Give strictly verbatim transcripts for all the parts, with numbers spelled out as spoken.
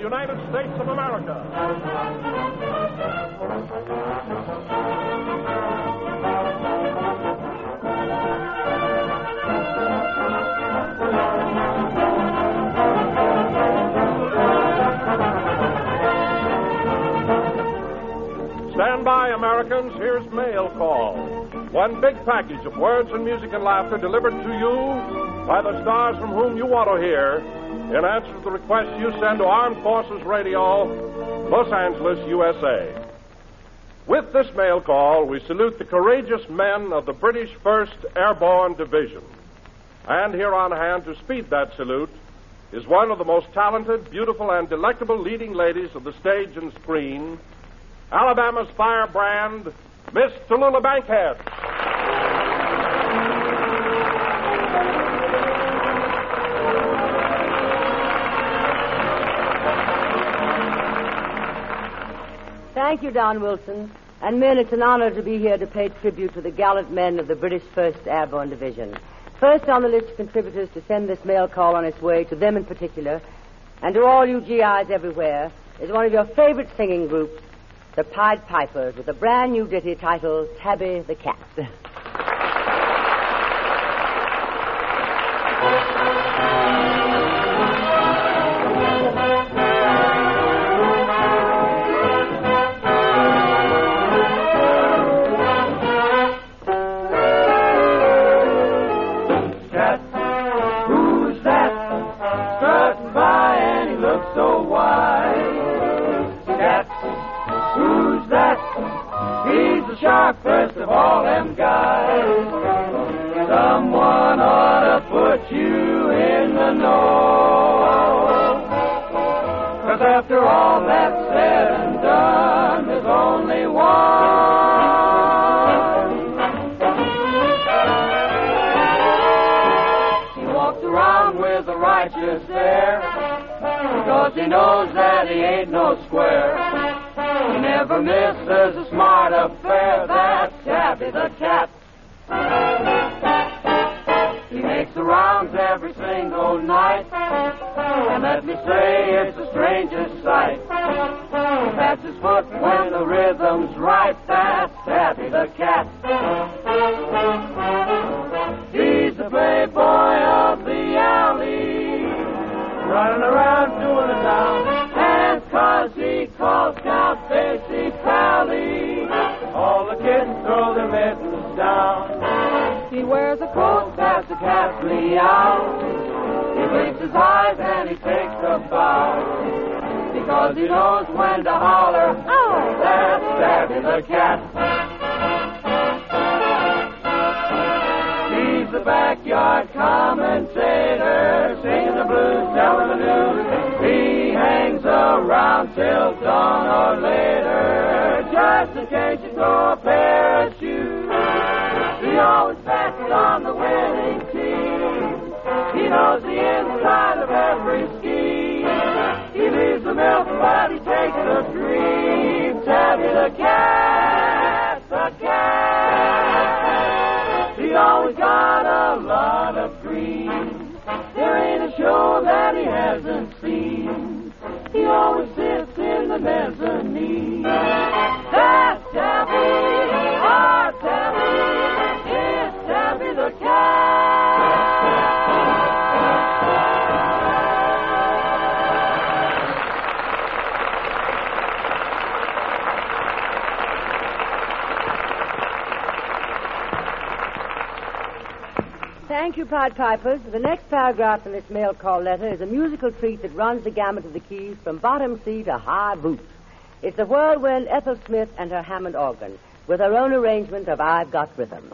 United States of America. Stand by, Americans. Here's Mail Call. One big package of words and music and laughter delivered to you by the stars from whom you want to hear in answer to the request you send to Armed Forces Radio, Los Angeles, U S A. With this Mail Call, we salute the courageous men of the British first Airborne Division. And here on hand to speed that salute is one of the most talented, beautiful, and delectable leading ladies of the stage and screen, Alabama's firebrand, Miss Tallulah Bankhead. Thank you, Don Wilson. And men, it's an honor to be here to pay tribute to the gallant men of the British first Airborne Division. First on the list of contributors to send this mail call on its way, to them in particular, and to all you G Is everywhere, is one of your favorite singing groups, the Pied Pipers, with a brand new ditty titled Tabby the Cat. Sharpest of all them guys. Someone ought to put you in the know. 'Cause after all that's said and done, there's only one. He walks around with a righteous air, because he knows that he ain't no square. He never misses a smart affair. That's Tabby the Cat. He makes the rounds every single night, and let me say it's the strangest sight. He pats his foot when the rhythm's right. That's Tabby the Cat. He's the playboy of the alley, running around doing it down. And 'cause he calls Count Basie Pally, all the kids throw their mittens down. He wears a coat that's a cat's meow. He blinks his eyes and he takes a bow, because he knows when to holler. Oh, that's Tabby the Cat. He's the backyard commentator, singing the blues, telling the news. He hangs around till dawn or later, just in case you throw a pair of shoes. He always bets on the winning team. He knows the inside of every scheme. He leaves the milk, but he takes the cream. Tabby the Cat, the cat. He always got a lot of green. There ain't a show that he hasn't seen. He always sits in the mezzanine. That's Tabby, our Tabby. It's Tabby the Cat. Thank you, Pied Pipers. The next paragraph in this mail call letter is a musical treat that runs the gamut of the keys from bottom C to high boot. It's the whirlwind Ethel Smith and her Hammond organ, with her own arrangement of I've Got Rhythm.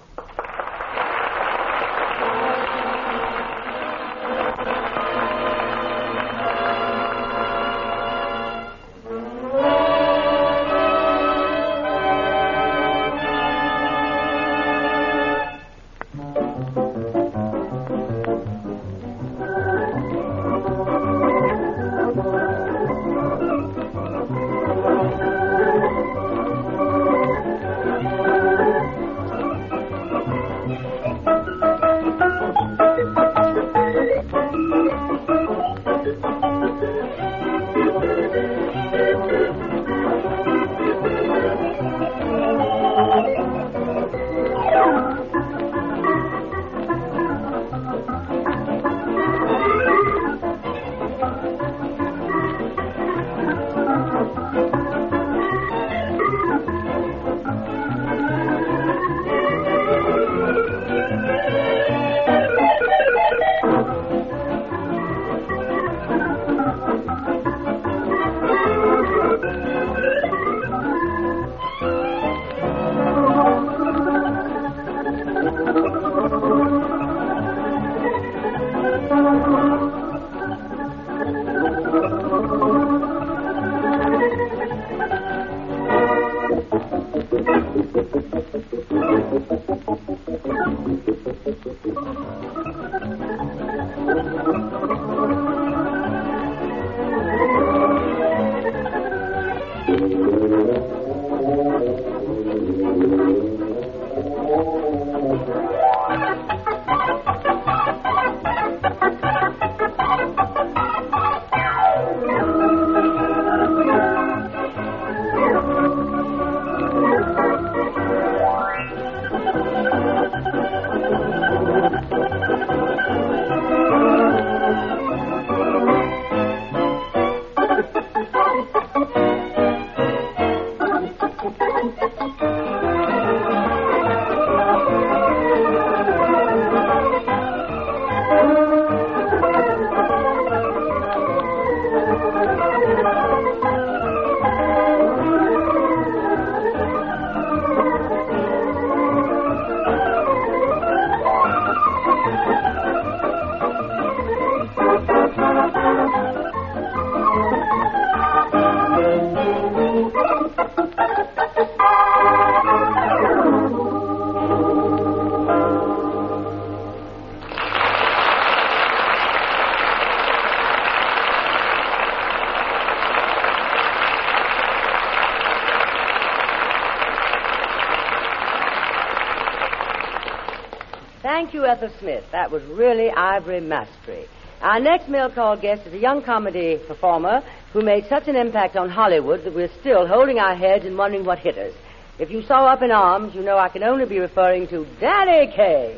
Thank you, Ethel Smith. That was really ivory mastery. Our next mail call guest is a young comedy performer who made such an impact on Hollywood that we're still holding our heads and wondering what hit us. If you saw Up in Arms, you know I can only be referring to Danny Kaye.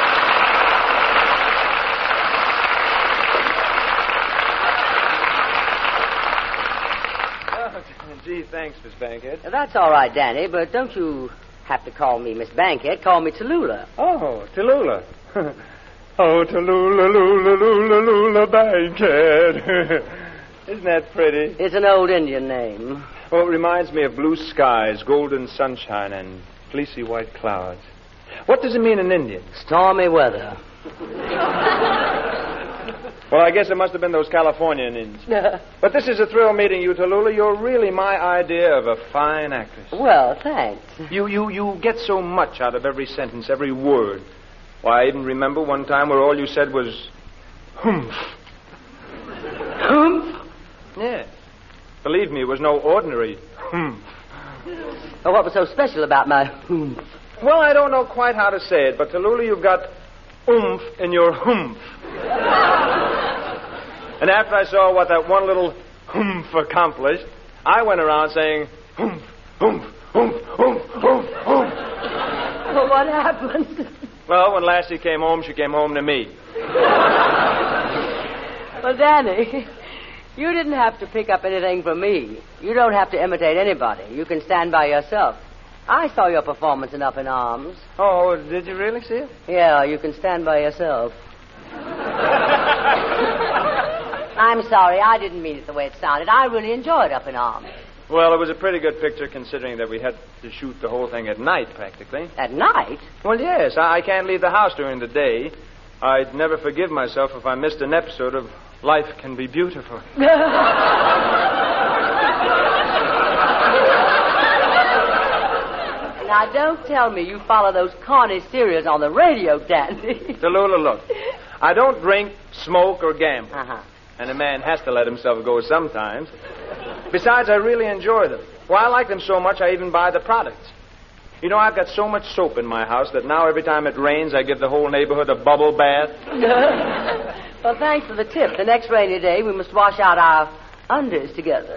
Oh, gee, thanks, Miss Bankhead. That's all right, Danny, but don't you have to call me Miss Bankhead. Call me Tallulah. Oh, Tallulah. Oh, Tallulah, Lula, Lula, Lula Bankhead. Isn't that pretty? It's an old Indian name. Oh, it reminds me of blue skies, golden sunshine, and fleecy white clouds. What does it mean in Indian? Stormy weather. Well, I guess it must have been those Californian Indians. But this is a thrill meeting you, Tallulah. You're really my idea of a fine actress. Well, thanks. You, you, you get so much out of every sentence, every word. Why, I even remember one time where all you said was, humph. Humph? Yes. Believe me, it was no ordinary humph. Well, what was so special about my humph? Well, I don't know quite how to say it, but Tallulah, you've got oomph in your humph. And after I saw what that one little humph accomplished, I went around saying, humph, humph, humph, humph, humph, humph. Well, what happened? Well, when Lassie came home, she came home to me. Well, Danny, you didn't have to pick up anything from me. You don't have to imitate anybody. You can stand by yourself. I saw your performance in Up in Arms. Oh, did you really see it? Yeah, you can stand by yourself. I'm sorry, I didn't mean it the way it sounded. I really enjoyed Up in Arms. Well, it was a pretty good picture considering that we had to shoot the whole thing at night, practically. At night? Well, yes. I, I can't leave the house during the day. I'd never forgive myself if I missed an episode of Life Can Be Beautiful. Now, don't tell me you follow those corny serials on the radio, Danny. Tallulah, look. I don't drink, smoke, or gamble. Uh-huh. And a man has to let himself go sometimes. Besides, I really enjoy them. Well, I like them so much, I even buy the products. You know, I've got so much soap in my house that now every time it rains, I give the whole neighborhood a bubble bath. Well, thanks for the tip. The next rainy day, we must wash out our unders together.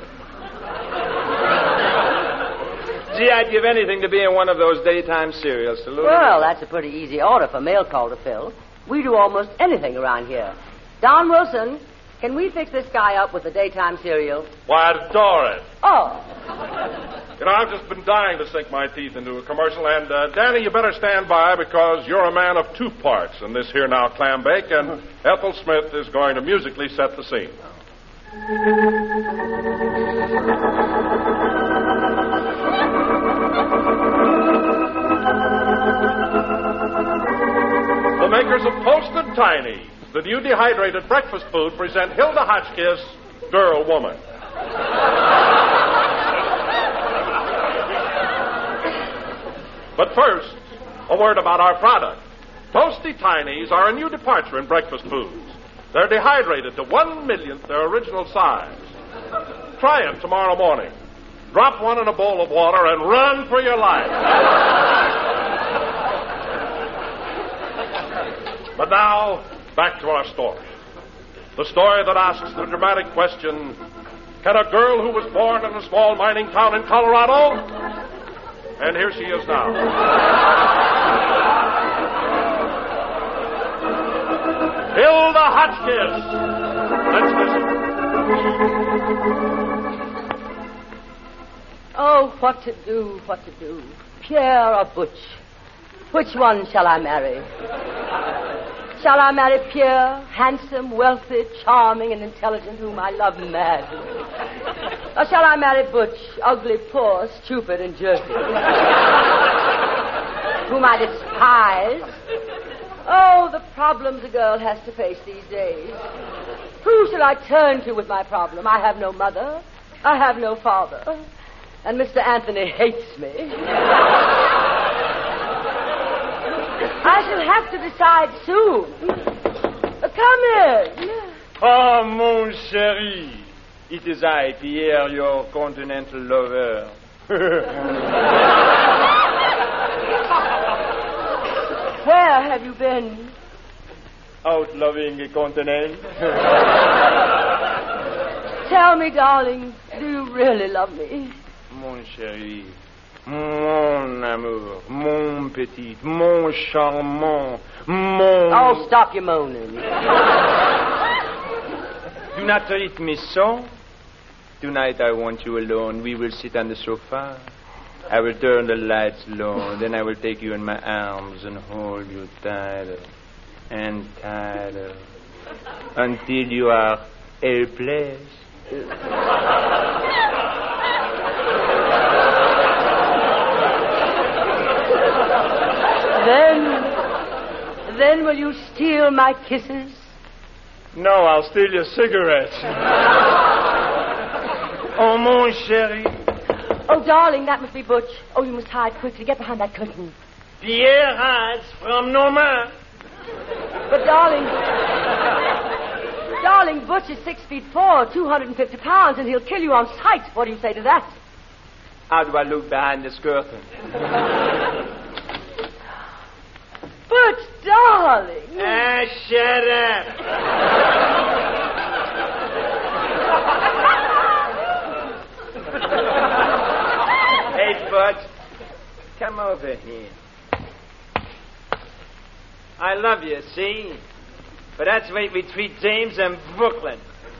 Gee, I'd give anything to be in one of those daytime serials, Tallulah. Well, that's a pretty easy order for mail call to fill. We do almost anything around here. Don Wilson, can we fix this guy up with a daytime serial? Why, I'd adore it. Oh. You know, I've just been dying to sink my teeth into a commercial, and, uh, Danny, you better stand by because you're a man of two parts in this here now clam bake, and Ethel Smith is going to musically set the scene. The makers of Toasted Tiny, the new dehydrated breakfast food, present Hilda Hotchkiss, Girl Woman. But first, a word about our product. Toasty Tinies are a new departure in breakfast foods. They're dehydrated to one millionth their original size. Try it tomorrow morning. Drop one in a bowl of water and run for your life. But now, back to our story. The story that asks the dramatic question, can a girl who was born in a small mining town in Colorado? And here she is now. Hilda Hotchkiss. Let's listen. Oh, what to do, what to do. Pierre or Butch? Which one shall I marry? Shall I marry Pierre, handsome, wealthy, charming, and intelligent, whom I love madly? Or shall I marry Butch, ugly, poor, stupid, and jerky, whom I despise? Oh, the problems a girl has to face these days. Who should I turn to with my problem? I have no mother. I have no father. And Mister Anthony hates me. I shall have to decide soon. Come in. Oh, mon chéri. It is I, Pierre, your continental lover. Where have you been? Out loving the continent. Tell me, darling, do you really love me? Mon chéri, mon amour, mon petit, mon charmant, mon... Oh, stop your moaning. Do not treat me so. Tonight I want you alone. We will sit on the sofa. I will turn the lights low. Then I will take you in my arms and hold you tighter and tighter until you are helpless. Then, then will you steal my kisses? No, I'll steal your cigarettes. Oh, mon chéri. Oh, darling, that must be Butch. Oh, you must hide quickly. Get behind that curtain. Pierre hides from no man. But, darling, darling, Butch is six feet four, two hundred and fifty pounds, and he'll kill you on sight. What do you say to that? How do I look behind this curtain? Butch, darling. Ah, shut up. Hey, Butch, come over here. I love you, see? But that's the way we treat James and Brooklyn.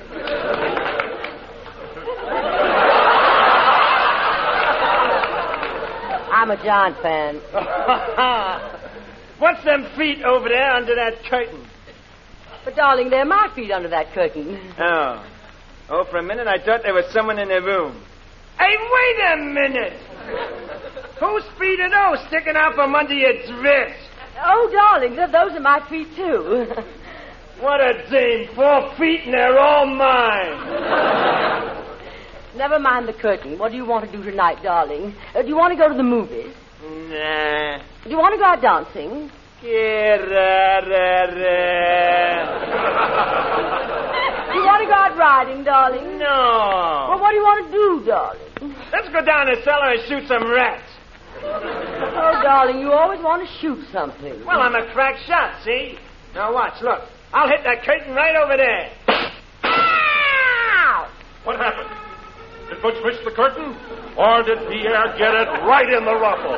I'm a John fan. What's them feet over there under that curtain? But, darling, they're my feet under that curtain. Oh. Oh, for a minute I thought there was someone in the room. Hey, wait a minute! Whose feet are those sticking out from under your dress? Oh, darling, th- those are my feet, too. What a dame. Four feet and they're all mine. Never mind the curtain. What do you want to do tonight, darling? Uh, do you want to go to the movies? Nah. Do you want to go out dancing? Do you want to go out riding, darling? No. Well, what do you want to do, darling? Let's go down the cellar and shoot some rats. Oh, darling, you always want to shoot something. Well, I'm a crack shot, see? Now watch, look. I'll hit that curtain right over there. Ow! What happened? Did Butch miss the curtain? Or did Pierre get it right in the ruffle?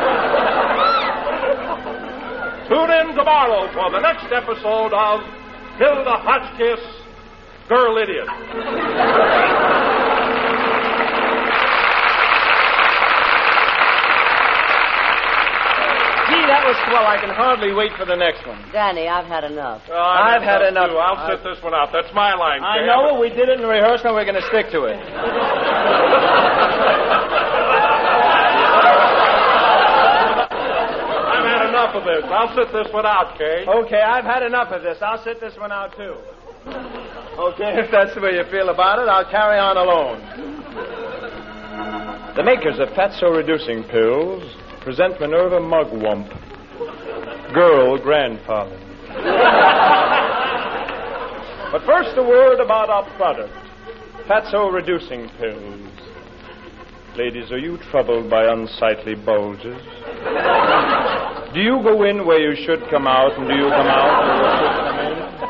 Tune in tomorrow for the next episode of Hilda Hotchkiss, Girl Idiot. Gee, that was swell. I can hardly wait for the next one. Danny, I've had enough. Oh, I've, I've had enough. Too. I'll I've... sit this one out. That's my line, I Cam. know it. We did it in rehearsal. We're going to stick to it. I've had enough of this. I'll sit this one out, Kay. Okay, I've had enough of this. I'll sit this one out, too. Okay, if that's the way you feel about it, I'll carry on alone. The makers of Fatso Reducing Pills present Minerva Mugwump. girl grandfather. But first, a word about our product, Fatso Reducing Pills. Ladies, are you troubled by unsightly bulges? Do you go in where you should come out, and do you come out where you should come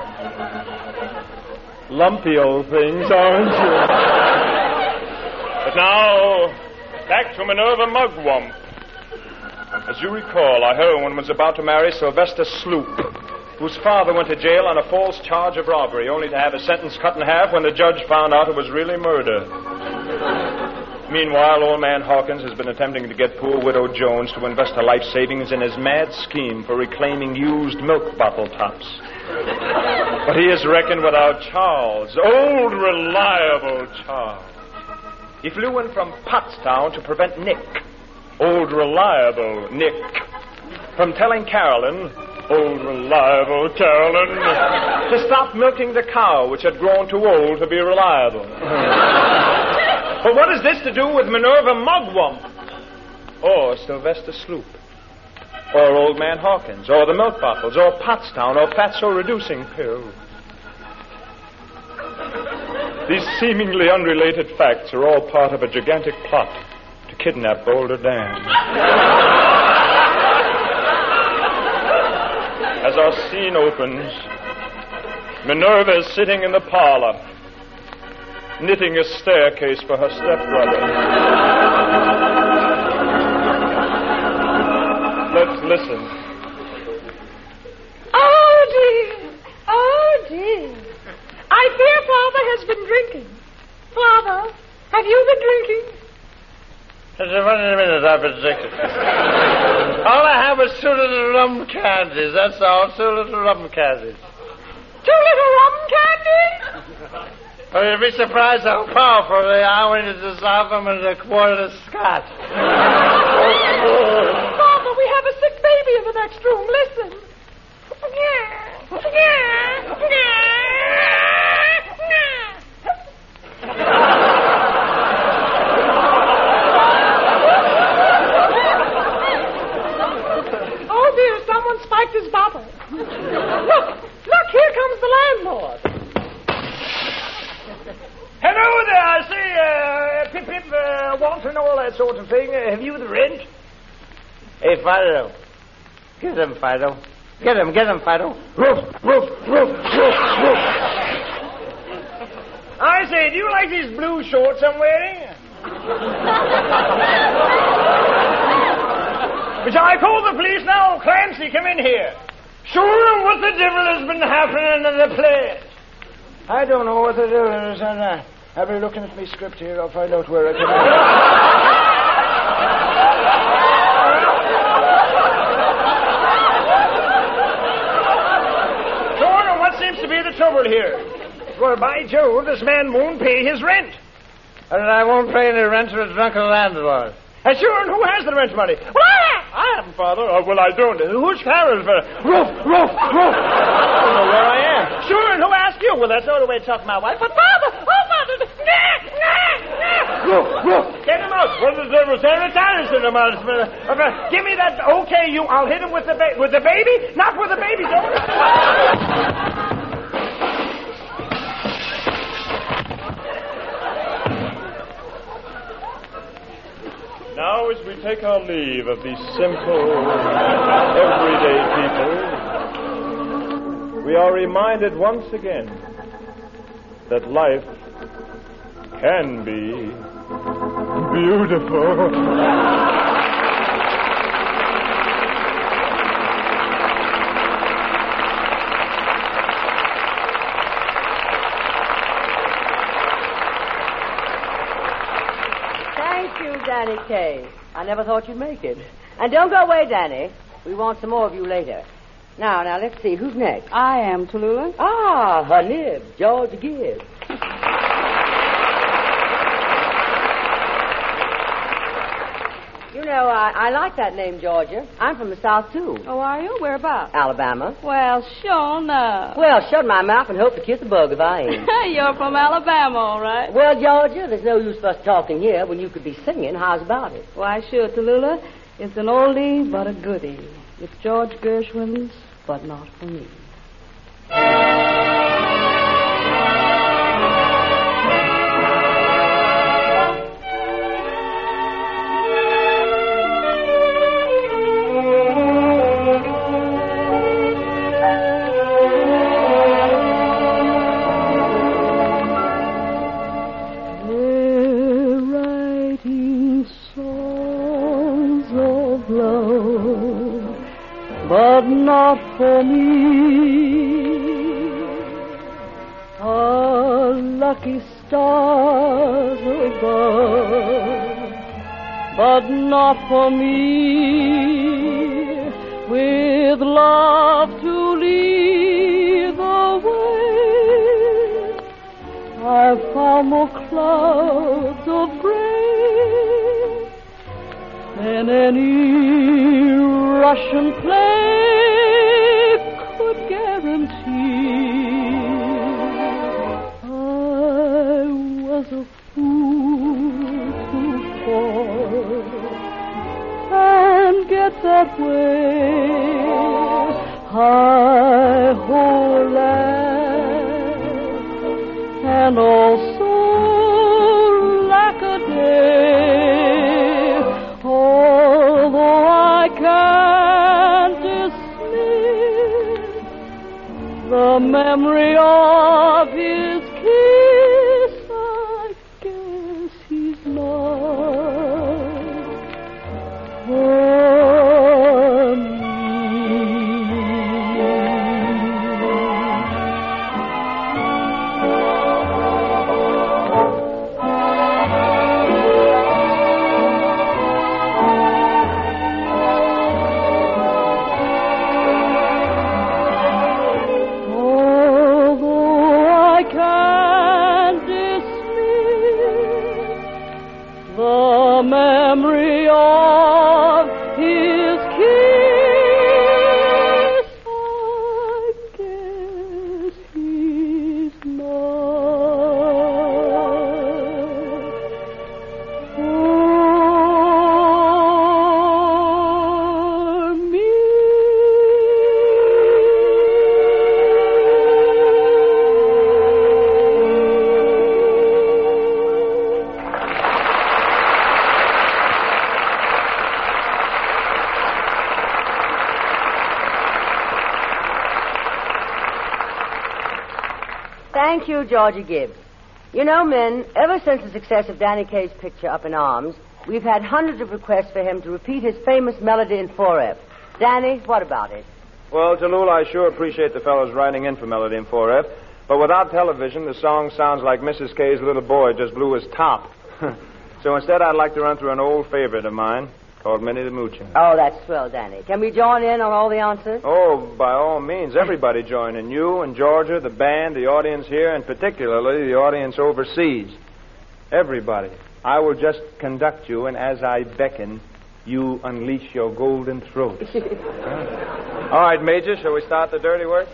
in? Lumpy old things, aren't you? But now, back to Minerva Mugwump. As you recall, our heroine was about to marry Sylvester Sloop, whose father went to jail on a false charge of robbery, only to have his sentence cut in half when the judge found out it was really murder. Meanwhile, old man Hawkins has been attempting to get poor widow Jones to invest her life savings in his mad scheme for reclaiming used milk bottle tops. But he has reckoned without Charles, old reliable Charles. He flew in from Pottstown to prevent Nick, old reliable Nick, from telling Carolyn, old reliable Carolyn, to stop milking the cow, which had grown too old to be reliable. But what has this to do with Minerva Mugwump? Or Sylvester Sloop? Or Old Man Hawkins? Or the milk bottles? Or Pottstown? Or Fatso Reducing Pills? These seemingly unrelated facts are all part of a gigantic plot to kidnap Boulder Dan. As our scene opens, Minerva is sitting in the parlor, knitting a staircase for her stepbrother. Let's listen. Oh, dear. Oh, dear. I fear Father has been drinking. Father, have you been drinking? Just a minute, I've been drinking. All I have is two little rum candies. That's all, two little rum candies. Two little rum candies? Oh, you'd be surprised how powerful they are when you dissolve them in a quart of scotch. Father, we have a sick baby in the next room. Listen. Oh, dear, someone spiked his bottle. Look, look, here comes the landlord. Hello there, I see, uh, Pip Pip, uh, want and all that sort of thing. Uh, have you the rent? Hey, Fido. Get him, Fido. Get him, get him, Fido. Roof, roof, roof, roof, roof. I say, do you like these blue shorts I'm wearing? Shall I call the police now? Clancy, come in here. Sure, what the devil has been happening in the place? I don't know what the devil is, and uh, I'll be looking at my script here. I'll find out where I can... Sure, what seems to be the trouble here? Well, by Jove, this man won't pay his rent. And I won't pay any rent to a drunken landlord. And sure, and who has the rent money? Well, I am. I am, Father. Oh, well, I don't. Who's Carol for? Roof, roof, roof. I don't know where I am. Sure, and who asked you? Well, that's not the way to talk to my wife. But, Father, oh, Father, nah, nah, nah. Roof, roof. Get him out. What the devil say? It's in the mouth. Give me that. Okay, you. I'll hit him with the ba- with the baby, not with the baby. Don't. Now, as we take our leave of these simple, everyday people, we are reminded once again that life can be beautiful. Danny Kaye. I never thought you'd make it. And don't go away, Danny. We want some more of you later. Now, now, let's see. Who's next? I am, Tallulah. Ah, her nib, George Gibbs. You know, I, I like that name, Georgia. I'm from the South, too. Oh, are you? Whereabouts? Alabama. Well, sure enough. Well, shut my mouth and hope to kiss a bug if I ain't. You're from Alabama, all right. Well, Georgia, there's no use for us talking here when you could be singing. How's about it? Why, sure, Tallulah. It's an oldie but a goodie. It's George Gershwin's, but not for me. But not for me. Our lucky stars above, but not for me. With love to lead the way, I've found more clouds of gray than any Russian play could guarantee. I was a fool to fall and get that way. I hold that and also lack a day. Although I can't dismiss the memory of his kiss, I guess he's not for me. The memory of his kiss, I guess he's not for me. Thank you, Georgie Gibbs. You know, men, ever since the success of Danny Kaye's picture Up in Arms, we've had hundreds of requests for him to repeat his famous melody in four F. Danny, what about it? Well, Tallulah, I sure appreciate the fellows writing in for melody in four F, but without television, the song sounds like Missus Kaye's little boy just blew his top. So instead, I'd like to run through an old favorite of mine called Minnie the Moocher. Oh, that's swell, Danny. Can we join in on all the answers? Oh, by all means, everybody join in. You and Georgia, the band, the audience here, and particularly the audience overseas. Everybody. I will just conduct you, and as I beckon, you unleash your golden throats. Huh? All right, Major, shall we start the dirty work?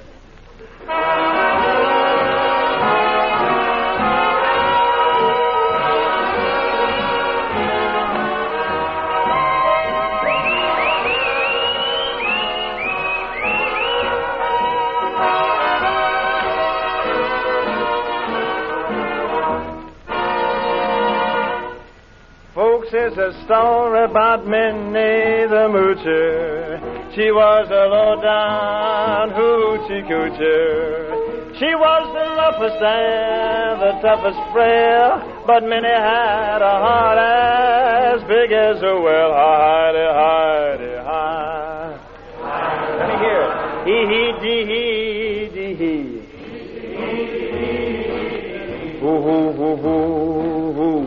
Is a story about Minnie the Moocher. She was a low-down hoochie coocher. She was the roughest and the toughest frail, but Minnie had a heart as big as a well. Hi-de, hi-de, hi. Let me hear it. Hee-hee-dee-hee-dee-hee. Hoo-hoo-hoo-hoo-hoo.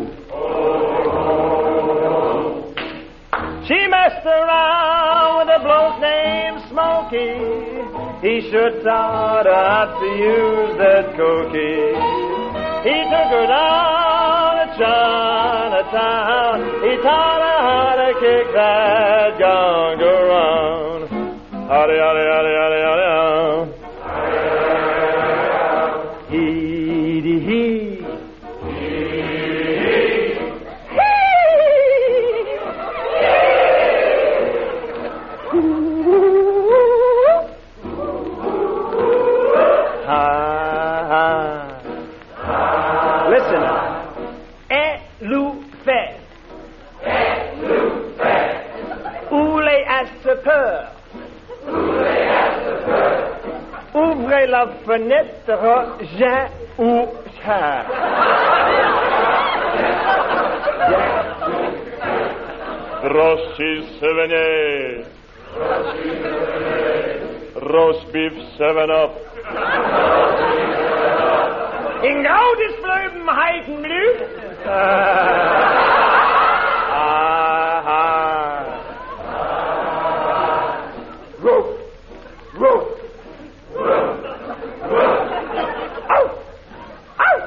She messed around with a bloke named Smokey. He sure taught her how to use that cookie. He took her down to Chinatown. He taught her how to kick that gong around. Howdy, howdy, howdy, howdy, howdy, howdy. Hee-dee-hee. Ooh. ouvrez la fenêtre, Jean ou Charles. Rossi Sevigny. Roast beef seven up. In gouden vleuten heiden blüht. Aha. Roof. Roof. Roof. Roof. Au. Au.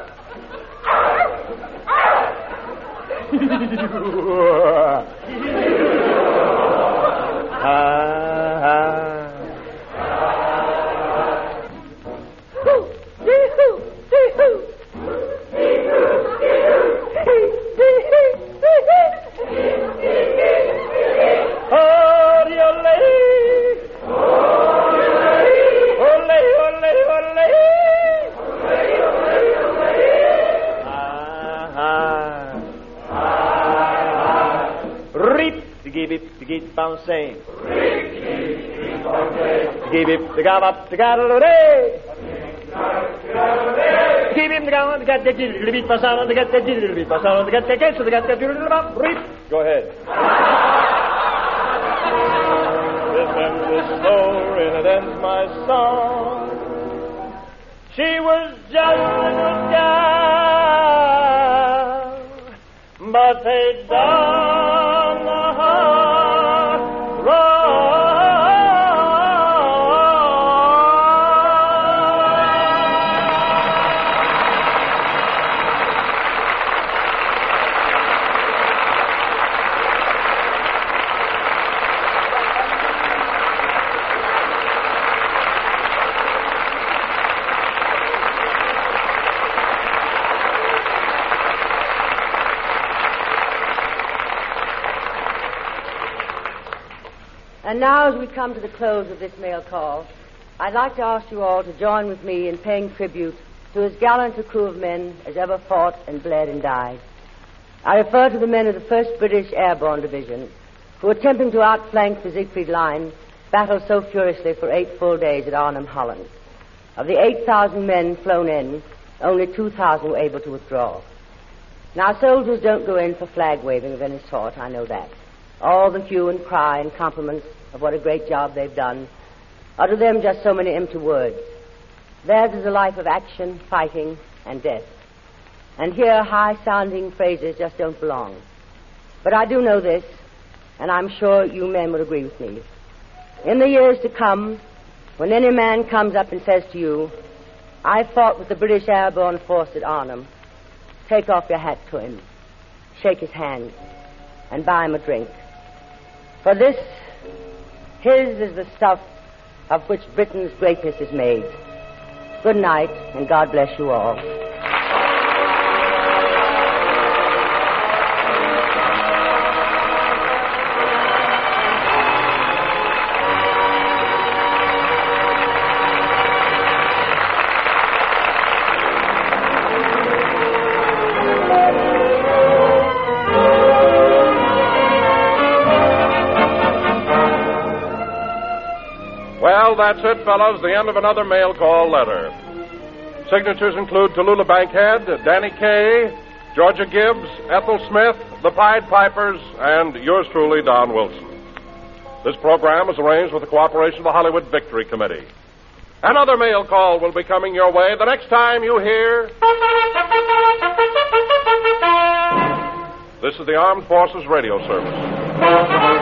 Bouncing. Give it the gum up the gallery. Give him the gum to get the little bit pass on to get the little bit pass on to get the case to get the little bit. Go ahead. This ends the story and it ends my song. She was just a little girl, but they done her wrong. And now, as we come to the close of this mail call, I'd like to ask you all to join with me in paying tribute to as gallant a crew of men as ever fought and bled and died. I refer to the men of the first British Airborne Division, who, attempting to outflank the Siegfried Line, battled so furiously for eight full days at Arnhem, Holland. Of the eight thousand men flown in, only two thousand were able to withdraw. Now, soldiers don't go in for flag waving of any sort, I know that. All the hue and cry and compliments of what a great job they've done are to them just so many empty words. Theirs is a life of action, fighting, and death. And here high-sounding phrases just don't belong. But I do know this, and I'm sure you men will agree with me. In the years to come, when any man comes up and says to you, I fought with the British Airborne Force at Arnhem, take off your hat to him, shake his hand, and buy him a drink. For this, his is the stuff of which Britain's greatness is made. Good night, and God bless you all. Well, that's it, fellas. The end of another mail call letter. Signatures include Tallulah Bankhead, Danny Kaye, Georgia Gibbs, Ethel Smith, the Pied Pipers, and yours truly, Don Wilson. This program is arranged with the cooperation of the Hollywood Victory Committee. Another mail call will be coming your way the next time you hear... This is the Armed Forces Radio Service.